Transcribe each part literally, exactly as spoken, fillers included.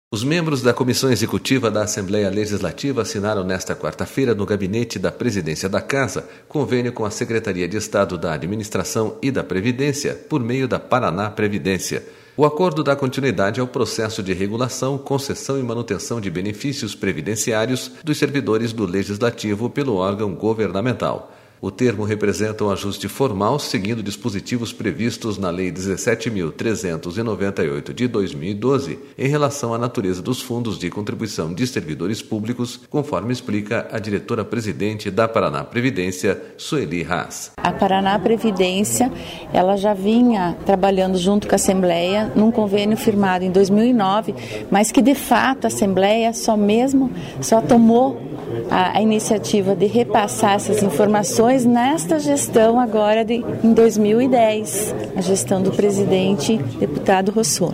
Os membros da Comissão Executiva da Assembleia Legislativa assinaram nesta quarta-feira no gabinete da Presidência da Casa convênio com a Secretaria de Estado da Administração e da Previdência por meio da Paraná Previdência. O acordo dá continuidade ao processo de regulação, concessão e manutenção de benefícios previdenciários dos servidores do Legislativo pelo órgão governamental. O termo representa um ajuste formal seguindo dispositivos previstos na Lei dezessete mil trezentos e noventa e oito de dois mil e doze em relação à natureza dos fundos de contribuição de servidores públicos, conforme explica a diretora-presidente da Paraná Previdência, Sueli Haas. A Paraná Previdência ela já vinha trabalhando junto com a Assembleia num convênio firmado em dois mil e nove, mas que de fato a Assembleia só mesmo só tomou a, a iniciativa de repassar essas informações nesta gestão agora de, em dois mil e dez, a gestão do presidente deputado Rossoni.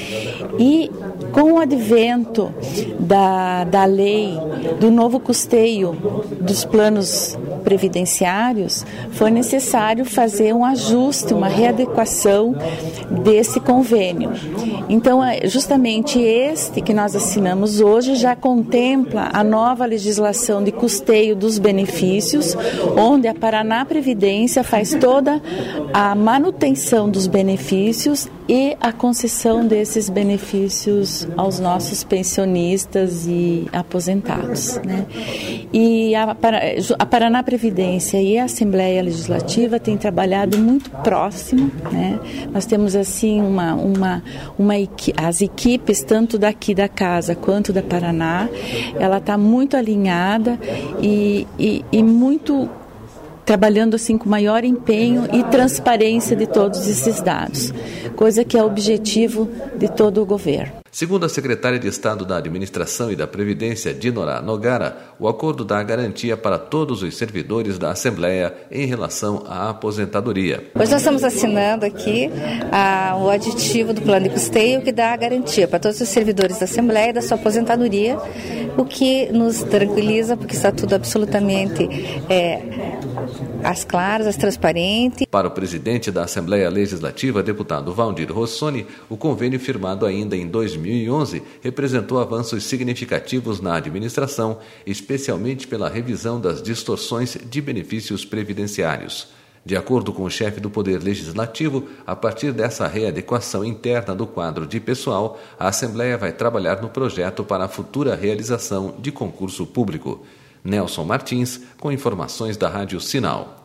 E com o advento da, da lei do novo custeio dos planos previdenciários, foi necessário fazer um ajuste, uma readequação desse convênio. Então, justamente este que nós assinamos hoje já contempla a nova legislação de custeio dos benefícios, onde a Paraná Previdência faz toda a manutenção dos benefícios e a concessão desses benefícios aos nossos pensionistas e aposentados, né? E a, a Paraná Previdência e a Assembleia Legislativa têm trabalhado muito próximo, né? Nós temos assim uma, uma, uma as equipes tanto daqui da casa quanto da Paraná, ela está muito alinhada e, e, e muito trabalhando assim com maior empenho e transparência de todos esses dados, coisa que é o objetivo de todo o governo. Segundo a secretária de Estado da Administração e da Previdência, Dinorá Nogara, o acordo dá garantia para todos os servidores da Assembleia em relação à aposentadoria. Hoje nós estamos assinando aqui ah, o aditivo do plano de custeio que dá a garantia para todos os servidores da Assembleia da sua aposentadoria, o que nos tranquiliza porque está tudo absolutamente é, às claras, às transparentes. Para o presidente da Assembleia Legislativa, deputado Valdir Rossoni, o convênio firmado ainda em dois mil e onze representou avanços significativos na administração, especialmente pela revisão das distorções de benefícios previdenciários. De acordo com o chefe do Poder Legislativo, a partir dessa readequação interna do quadro de pessoal, a Assembleia vai trabalhar no projeto para a futura realização de concurso público. Nelson Martins, com informações da Rádio Sinal.